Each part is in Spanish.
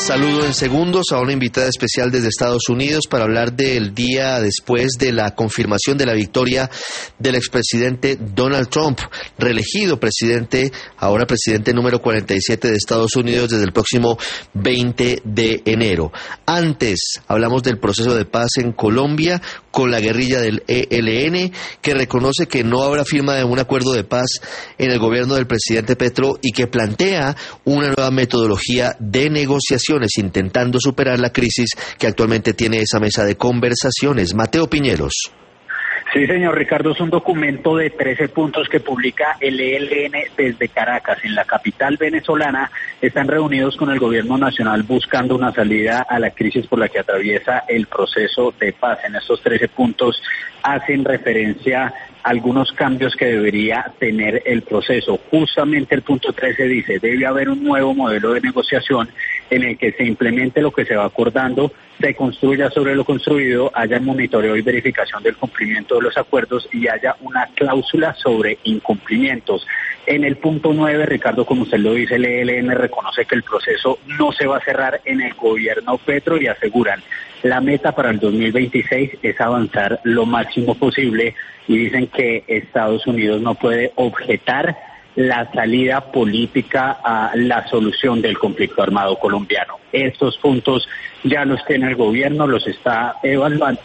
Saludo en segundos a una invitada especial desde Estados Unidos para hablar del día después de la confirmación de la victoria del expresidente Donald Trump, reelegido presidente, ahora presidente número 47 de Estados Unidos desde el próximo 20 de enero. Antes hablamos del proceso de paz en Colombia con la guerrilla del ELN, que reconoce que no habrá firma de un acuerdo de paz en el gobierno del presidente Petro y que plantea una nueva metodología de negociaciones intentando superar la crisis que actualmente tiene esa mesa de conversaciones. Mateo Piñeros. Sí, señor Ricardo, es un documento de 13 puntos que publica el ELN desde Caracas. En la capital venezolana están reunidos con el gobierno nacional buscando una salida a la crisis por la que atraviesa el proceso de paz. En estos 13 puntos hacen referencia a algunos cambios que debería tener el proceso. Justamente el punto 13 dice, debe haber un nuevo modelo de negociación en el que se implemente lo que se va acordando, se construya sobre lo construido, haya monitoreo y verificación del cumplimiento de los acuerdos y haya una cláusula sobre incumplimientos. En el punto 9, Ricardo, como usted lo dice, el ELN reconoce que el proceso no se va a cerrar en el gobierno Petro y aseguran la meta para el 2026 es avanzar lo máximo posible y dicen que Estados Unidos no puede objetar la salida política a la solución del conflicto armado colombiano. Estos puntos ya los tiene el gobierno, los está evaluando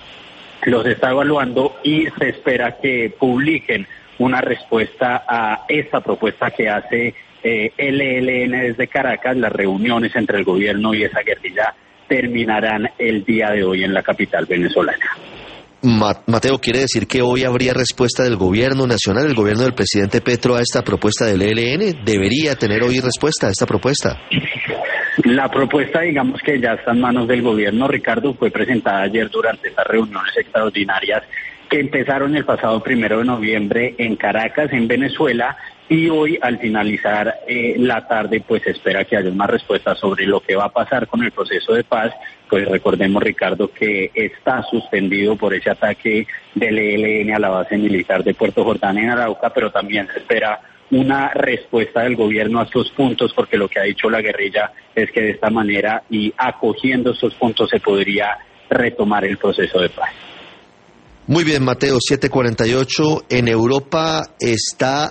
y se espera que publiquen una respuesta a esta propuesta que hace el ELN desde Caracas. Las reuniones entre el gobierno y esa guerrilla terminarán el día de hoy en la capital venezolana. Mateo, ¿quiere decir que hoy habría respuesta del gobierno nacional, el gobierno del presidente Petro, a esta propuesta del ELN? ¿Debería tener hoy respuesta a esta propuesta? La propuesta, digamos que ya está en manos del gobierno, Ricardo, fue presentada ayer durante estas reuniones extraordinarias que empezaron el pasado 1 de noviembre en Caracas, en Venezuela, y hoy al finalizar la tarde pues se espera que haya una respuesta sobre lo que va a pasar con el proceso de paz. Pues recordemos, Ricardo, que está suspendido por ese ataque del ELN a la base militar de Puerto Jordán en Arauca, pero también se espera una respuesta del gobierno a estos puntos, porque lo que ha dicho la guerrilla es que de esta manera y acogiendo estos puntos se podría retomar el proceso de paz. Muy bien, Mateo, 7:48. En Europa está